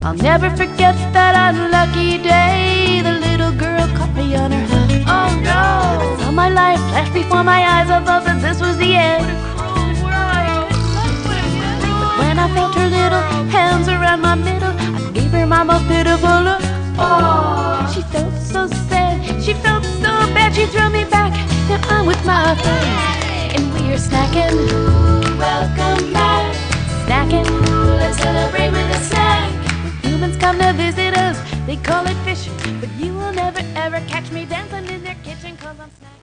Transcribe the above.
I'll never forget that unlucky day the little girl caught me on her hook. Oh no! I saw my life flash before my eyes. I thought that this was the end. But when I felt her little hands around my middle, I gave her my most pitiful look. Oh, she felt so sad, she felt so bad. She threw me back, and I'm with my friends, and we are snacking. Welcome back. Snacking, let's celebrate with a snack. When humans come to visit us, they call it fishing, but you will never ever catch me dancing in their kitchen 'cause I'm snacking.